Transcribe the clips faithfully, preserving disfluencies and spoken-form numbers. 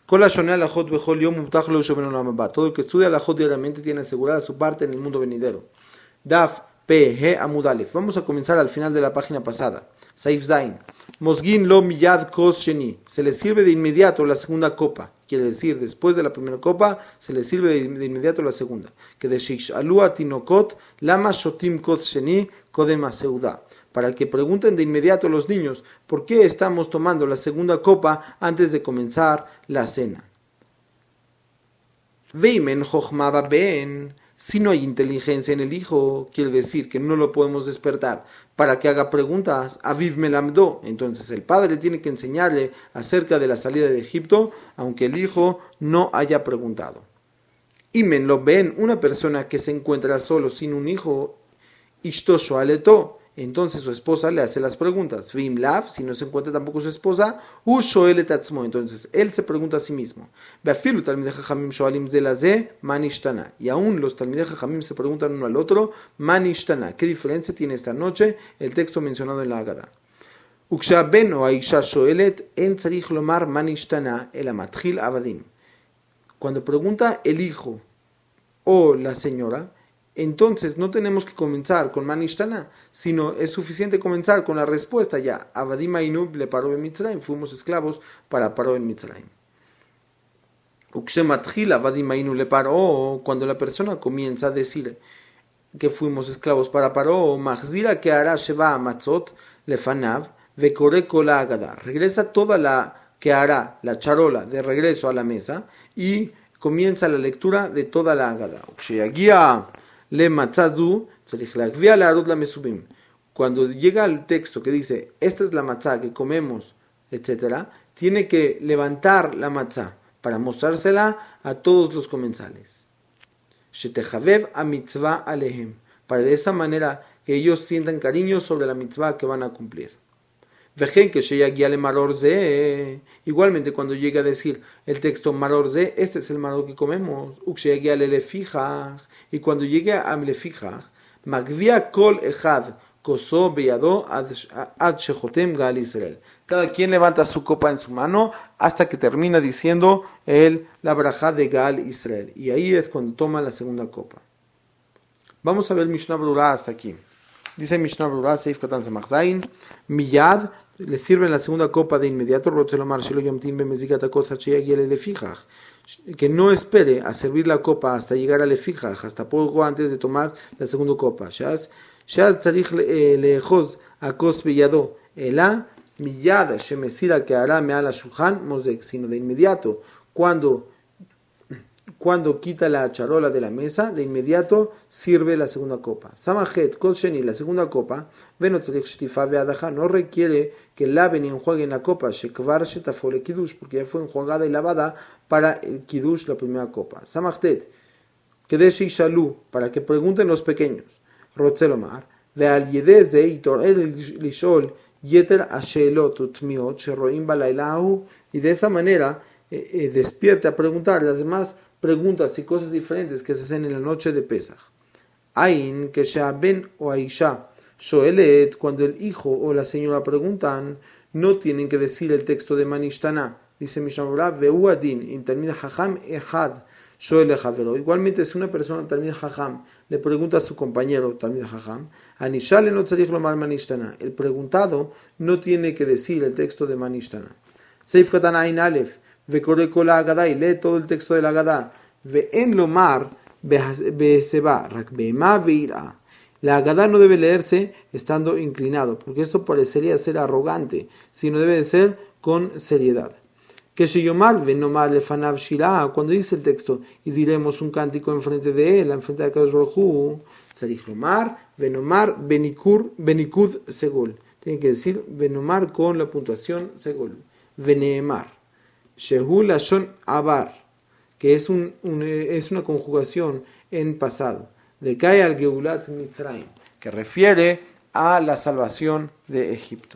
Todo el que estudia la Jot diariamente tiene asegurada su parte en el mundo venidero. Daf P G Amud Alef. Vamos a comenzar al final de la página pasada. Saif Zain. Mosgin lo miyad kos sheni. Se le sirve de inmediato la segunda copa. Quiere decir, después de la primera copa, se le sirve de, de inmediato la segunda. Que de shikshalu atinokot lama shotim kos sheni kodem aseuda. Para que pregunten de inmediato a los niños, ¿por qué estamos tomando la segunda copa antes de comenzar la cena? Veimen chochma ben. Si no hay inteligencia en el hijo, quiere decir que no lo podemos despertar para que haga preguntas. Aviv melamdo. Entonces el padre tiene que enseñarle acerca de la salida de Egipto, aunque el hijo no haya preguntado. Imen lo ven, una persona que se encuentra solo sin un hijo, ishtosho aleto. Entonces su esposa le hace las preguntas. Vim lav, si no se encuentra tampoco su esposa, u shoel tatzmo. Entonces él se pregunta a sí mismo. Beafilu talmidei chachamim shoalim ze la ze manishtana. Y aún los talmidei chachamim se preguntan uno al otro, manishtana. ¿Qué diferencia tiene esta noche el texto mencionado en la Haggadah? Uksha ben o aisha shoelet en tzarich lomar manishtana el amatchil avadim. Cuando pregunta el hijo o la señora, entonces no tenemos que comenzar con manishtana, sino es suficiente comenzar con la respuesta ya. Avadim ainu le paró en Mitzrayim, fuimos esclavos para paró en Mitzrayim. Ukshemathil avadim ainu le paró, cuando la persona comienza a decir que fuimos esclavos para paró, machzira que hará sheva matzot lefanav vekore kol ha'agadah. Regresa toda la que hará la charola de regreso a la mesa y comienza la lectura de toda la Haggadah. Uksheyagia le matzazu, la mesubim. Cuando llega el texto que dice, esta es la matzá que comemos, etcétera, tiene que levantar la matzá para mostrársela a todos los comensales. Shetechavev a mitzvah alehem, para de esa manera que ellos sientan cariño sobre la mitzvah que van a cumplir. Vejen que sheyagia le maror ze, igualmente cuando llega a decir el texto maror ze, este es el maror que comemos, uksheyagia le lefijach, y cuando llegue a lefijach, magvia kol echad koso beyado ad shechotem gal Israel. Cada quien levanta su copa en su mano hasta que termina diciendo el la braja de Gal Israel, y ahí es cuando toma la segunda copa. Vamos a ver Mishnah Berurah hasta aquí. Dice Mishnah Berurah, Seif Katan Samach Zayin, Miyad, le sirve la segunda copa de inmediato, Rotzelomar Shelo Yomtim Bemezikata Kosa Sheyagia Lefijach, que no espere a servir la copa hasta llegar a Lefijach, hasta poco antes de tomar la segunda copa. Shaz Tzarich Leejoz Akos Beyado, Ela Miyad Shemesira que hará Meal Shulchan Mosek, sino de inmediato, cuando Cuando quita la charola de la mesa, de inmediato sirve la segunda copa. Samajet, Kol Sheni, la segunda copa, no requiere que laven y enjuaguen la copa, Shekvar Shetafole Kiddush, porque ya fue enjuagada y lavada para el Kiddush, la primera copa. Samachtet, Kedesh Ishalu, para que pregunten los pequeños. Rotzelomar, Veal Yedeze, Itor El Lishol, Yeter Ashelot Utmiot, Sheroim Balailahu, y de esa manera eh, eh, despierte a preguntar las demás preguntas y cosas diferentes que se hacen en la noche de Pesach. Ain que sea ben o aisha shoelet, cuando el hijo o la señora preguntan, no tienen que decir el texto de manishtana. Dice Mishnah Berurah, veu adin im talmid hacham ehad shoel lechavero. Igualmente, si una persona talmid hacham le pregunta a su compañero talmid hacham, anishale no tzarich lomar manishtana. El preguntado no tiene que decir el texto de manishtana. Seif Katan Ain Alef, vekore kol ha'agadah, y lee todo el texto de la Haggadah. Ve'en lomar be'seba, rak be'ema ve'ira. La Haggadah no debe leerse estando inclinado, porque esto parecería ser arrogante, sino debe de ser con seriedad. Que sheyomar ve'nomar lefanav shirah, cuando dice el texto, y diremos un cántico enfrente de él, enfrente de Akadosh Baruj Hu, tzarich lomar ve'nomar benikur benikud segul. Tiene que decir ve'nomar con la puntuación segul. Ve'neemar Shehu Lashon Abar, que es, un, un, es una conjugación en pasado, de Kai al Geulat Mitzrayim, que refiere a la salvación de Egipto.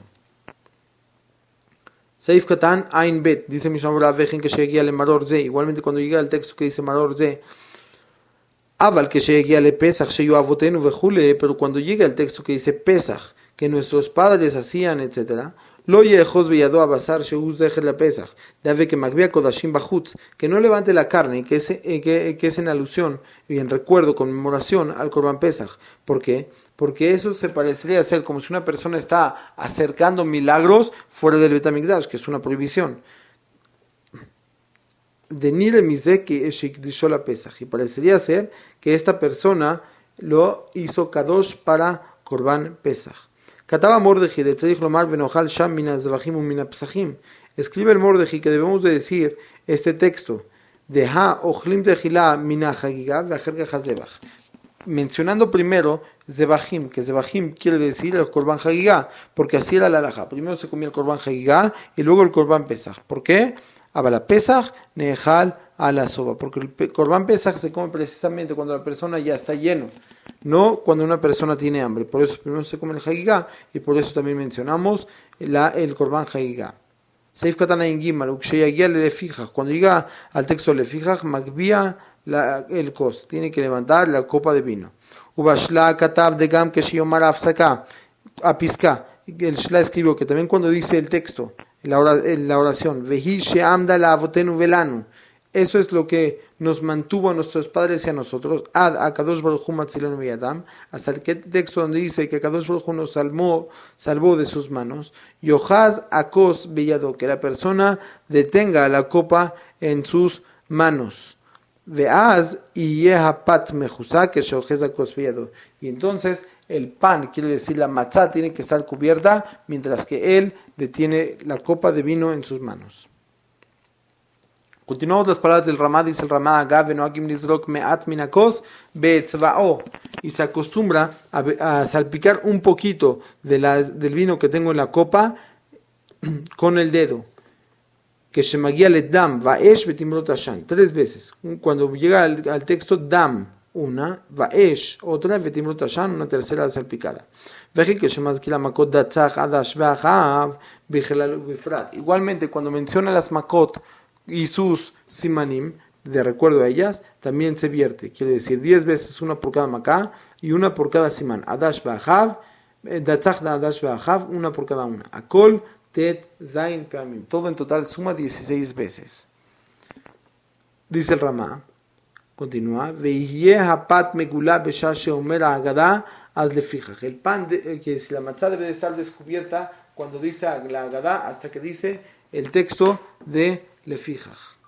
Seif Katan Ain Bet, dice Mishnah Berurah, vejen que llegue al Maror Ze, igualmente cuando llega el texto que dice Maror Ze, Aval que llegue al Pesach, Sheyu Avotenu Vejule, pero cuando llega el texto que dice Pesach, que nuestros padres hacían, etcétera, Lo yejos beyado abasar shehu zecher la pesach, debe que magvia kodashim bachutz, que no levante la carne, que es, eh, que, que es en alusión y en recuerdo, conmemoración al Corban Pesach. ¿Por qué? Porque eso se parecería a ser como si una persona está acercando milagros fuera del Bet HaMikdash, que es una prohibición. De nire mize que shikdishó la Pesach, y parecería ser que esta persona lo hizo kadosh para Corban Pesach. Kataba Mordeji de Tzarich Lomar Benochal Sham Mina Zvachim Mina Pesachim. Escribe el Mordeji que debemos de decir este texto de Ha Ochlim Tehila Mina Hagiga Vejerga Hazebach, mencionando primero Zebachim, que Zebachim quiere decir el Corban Hagiga, porque así era la halajá. Primero se comía el Corban Hagiga y luego el Corban Pesach. ¿Por qué? Abala Pesach Nehal a la soba, porque el Corban Pesach se come precisamente cuando la persona ya está lleno, no cuando una persona tiene hambre. Por eso primero se come el Hagigá y por eso también mencionamos la, el Corban Hagigá. Seif Katana en Gimal, Uksheyagia le fija, cuando llega al texto le fija, Magvia el kos, tiene que levantar la copa de vino. Ubashla Katab de Gam que Shiomar Afsaka, Apiska, el Shla escribió que también cuando dice el texto, en la oración, Vehi Sheamda la Avotenu Velanu, eso es lo que nos mantuvo a nuestros padres y a nosotros, ad a Kadosh Baruj Hu Matzilenu Yadam, hasta el texto donde dice que Kadosh Baruj Hu nos salvó, salvó de sus manos, Yohaz Akos Beyado, que la persona detenga la copa en sus manos, Veaz y Yehapat Mejusá, que Shohez Akos Beyado, y entonces el pan, quiere decir la matzá, tiene que estar cubierta, mientras que él detiene la copa de vino en sus manos. Continuamos las palabras del Ramá, dice el Ramá, Agav noagim lizrok me'at minakos be'etzva'o, y se acostumbra a, a salpicar un poquito de la, del vino que tengo en la copa con el dedo, que shemagia le dam va'esh betimrot ashan, tres veces. Cuando llega al, al texto dam, una, va'esh, otra, betimrot ashan, una tercera salpicada. Veje que shemazkila makot datzach adash ve'achav bichelal bifrat. Igualmente, cuando menciona las makot y sus simanim, de recuerdo a ellas, también se vierte. Quiere decir diez veces, una por cada macá y una por cada simán. Adash ba'achav, datzach da adash ba'achav, una por cada una. Akol, tet, zain, peamim. Todo en total suma dieciséis veces. Dice el Ramá, continúa, ve'yeh hapat megulá besha sheomer ha'agadá ad lefijach. El pan, de, que si la matzá debe de estar descubierta cuando dice la agadá, hasta que dice el texto de lefijach.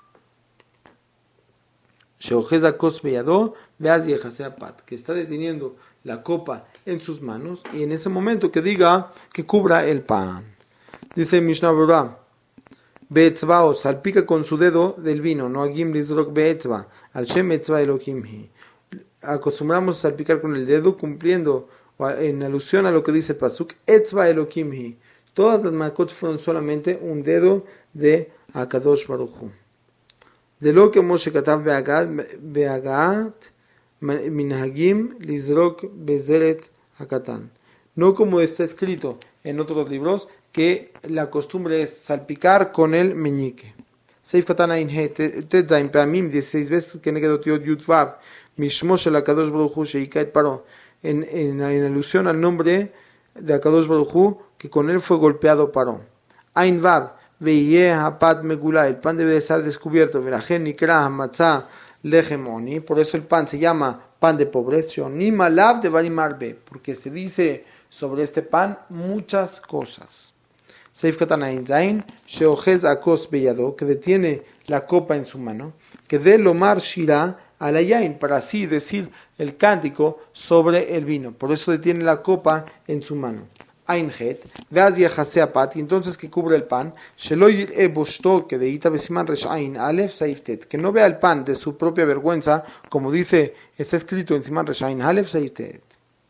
Sheojeza kos beyado veaz yejasea pat, que está deteniendo la copa en sus manos y en ese momento que diga que cubra el pan. Dice Mishnah Berurah, beetzvao, salpica con su dedo del vino, no agim lizrok beetzva, al shem etzva elokimhi. Acostumbramos a salpicar con el dedo cumpliendo en alusión a lo que dice el pasuk, etzva elokimhi. Todas las makot fueron solamente un dedo de Akadosh Baruj Hu. De lo que Moshe katav be'agat minhagim lizrok bezeret hakatan. No como está escrito en otros libros, que la costumbre es salpicar con el meñique. Seif katan ain he tetzaim peamim, dieciséis veces que negedot yod yudvav mishmo shel Akadosh Baruj Hu sheika et paro, en, en, en alusión al nombre de Akadosh Baruj Hu, que con él fue golpeado Paró. Ain vav ve'yeh hapat megula, el pan debe de estar descubierto. Verajen nikra hamatzah lehemoni, por eso el pan se llama pan de pobreza. Ni malav de barimarbe, porque se dice sobre este pan muchas cosas. Seif katan ain zain sheojez akos beyado, que detiene la copa en su mano, que de lomar shira al ayain, para así decir el cántico sobre el vino. Por eso detiene la copa en su mano. Ainhet, veaz yachasea pat, y entonces que cubre el pan, sheloy eboshto, que de ita besiman reshain alef saiftet, que no vea el pan de su propia vergüenza, como dice, está escrito en siman reshain alef saiftet.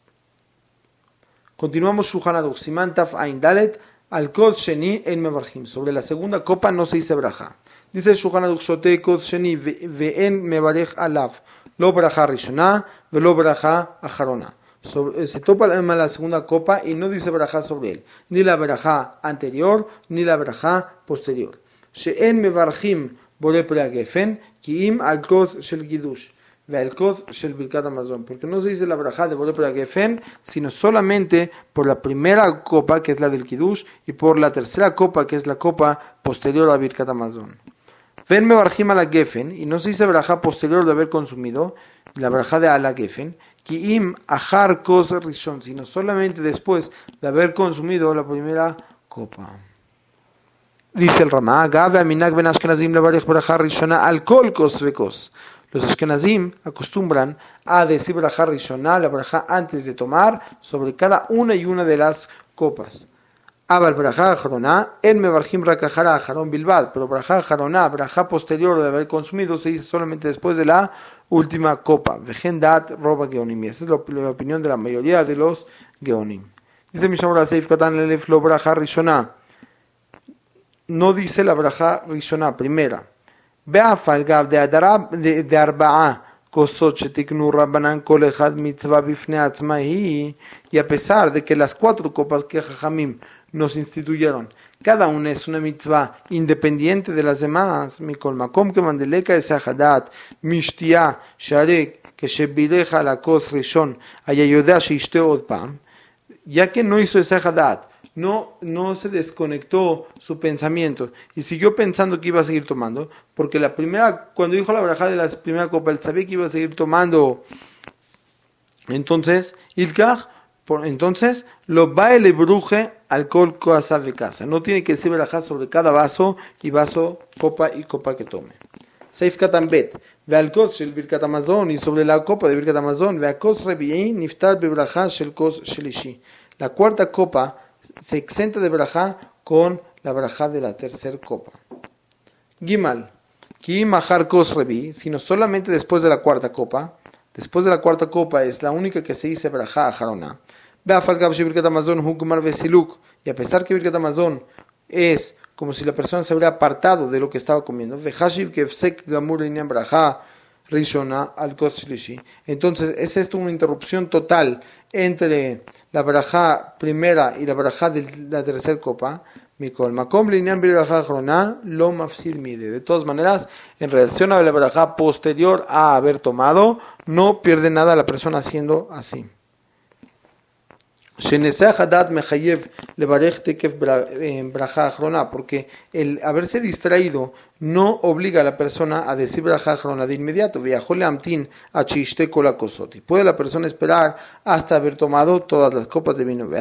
Continuamos Shulchan Aruch, siman taf ain dalet, al kod sheni en mevarchim, sobre la segunda copa no se dice braja. Dice Shulchan Aruch, shote kod sheni ve'en mevarech alav, lo braja rishona, velo braja acharona. Sobre, se topa la segunda copa y no dice verajá sobre él, ni la verajá anterior ni la verajá posterior. She'en mevarchim bore preagefen kiim al kos shel gidush, ve'al kos shel birkat hamazon, porque no se dice la braja de Boré por la gefen, sino solamente por la primera copa, que es la del kiddush, y por la tercera copa, que es la copa posterior a birkat hamazon. Ven mevarjim a la gefen, y no se dice braja posterior de haber consumido, la braja de a la gefen, ki im achar kos rishon, sino solamente después de haber consumido la primera copa. Dice el Ramá, Gabe aminak ben Ashkenazim levarich braja rishona al kol kos vekos. Los Ashkenazim acostumbran a decir braja rishona, la braja antes de tomar, sobre cada una y una de las copas. Abal braja ajaroná, en mevarjim rakajara ajarón bilbad, pero braja ajaroná, braja posterior de haber consumido, se dice solamente después de la última copa. Vejendat roba geonim. Esa es la opinión de la mayoría de los geonim. Dice Mishnah Seif Katan Lelef lo braja rishona. No dice la braja rishona primera. Be'afal gav de adarab de arba'a kosot shetiknu rabbanan kol echad mitzvah bifnei atzmahi, y a pesar de que las cuatro copas que Jajamim nos instituyeron, cada una es una mitzvah independiente de las demás, mikol makom que mandeleka es ahadat mishtia sharek que shebileja la kos rishon ayayodea sheishte od pam, ya que no hizo ese ahadat, no, no se desconectó su pensamiento y siguió pensando que iba a seguir tomando, porque la primera, cuando dijo la braja de la primera copa, él sabía que iba a seguir tomando. Entonces, Ilkach, entonces, lo baile bruje alcohol cosa de casa. No tiene que decir braja sobre cada vaso y vaso, copa y copa que tome. Seif Katambet, ve al kos shel birkat hamazon, y sobre la copa de birkat hamazon, ve al kos rebi'i niftar bebraja shel kos shelishi. La cuarta copa se exenta de braja con la braja de la tercera copa. Gimal, ki mahar kos rebi, sino solamente después de la cuarta copa. Después de la cuarta copa es la única que se dice braja ajarona. Be'afal gav she birkat hamazon hu gmar vesiluk, y a pesar que birkat hamazon es como si la persona se hubiera apartado de lo que estaba comiendo. Vehashiv kefsek gamur inyan braja rishona al kos shlishi. Entonces es esto una interrupción total entre la braja primera y la braja de la tercera copa. Mikol makom linyan braja achrona lo mafsid mide. De todas maneras, en relación a la braja posterior a haber tomado, no pierde nada la persona haciendo así. Porque el haberse distraído no obliga a la persona a decir braja achrona de inmediato. Puede la persona esperar hasta haber tomado todas las copas de vino.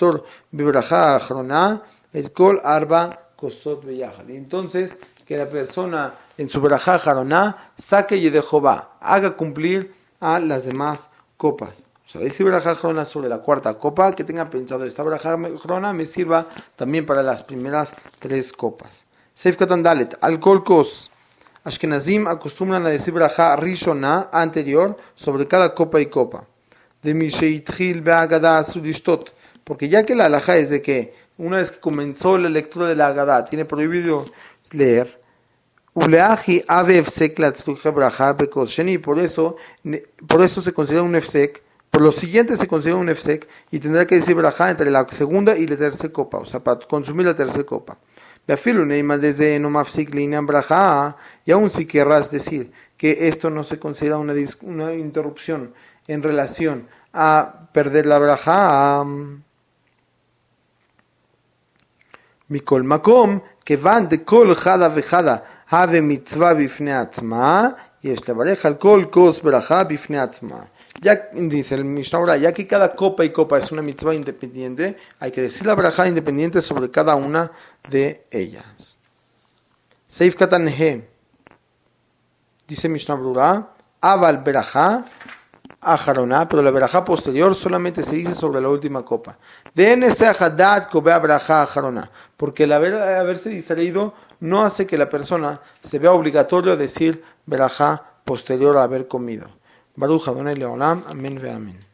El kol arba kosot beyachad. Entonces, que la persona en su braja achrona saque y de Jehová, haga cumplir a las demás copas. O sea, decir braja achrona sobre la cuarta copa, que tenga pensado esta braja achrona me sirva también para las primeras tres copas. Seif Katan Dalet, alcohol kos. Ashkenazim acostumbran a decir braja rishona anterior sobre cada copa y copa. De misheitchil be'agada sudishtot, porque ya que la halajá es de que una vez que comenzó la lectura de la Agadá, tiene prohibido leer, uleaji ave efsek la tzluja braja bekos sheni, por eso, por eso se considera un efsek, por lo siguiente se considera un efsek, y tendrá que decir braja entre la segunda y la tercera copa, o sea, para consumir la tercera copa. Beafilu neima desde no mafsik linan braja, y aún si querrás decir que esto no se considera una, una interrupción en relación a perder la braja, Mikol makom, que van de kol jada vejada, have mitzvah bifnei atzma, y es levarej al kol kos braja bifnei atzma. Ya dice el Mishnah, ya que cada copa y copa es una mitzvah independiente, hay que decir la braja independiente sobre cada una de ellas. Seif Katan He, dice Mishnah Brura, aval braja ajarona, pero la braja posterior solamente se dice sobre la última copa. De ese ahadat kobea braja ajarona, porque el haber, haberse distraído no hace que la persona se vea obligatorio a decir braja posterior a haber comido. Baruch Adonai Leolam, amén ve amén.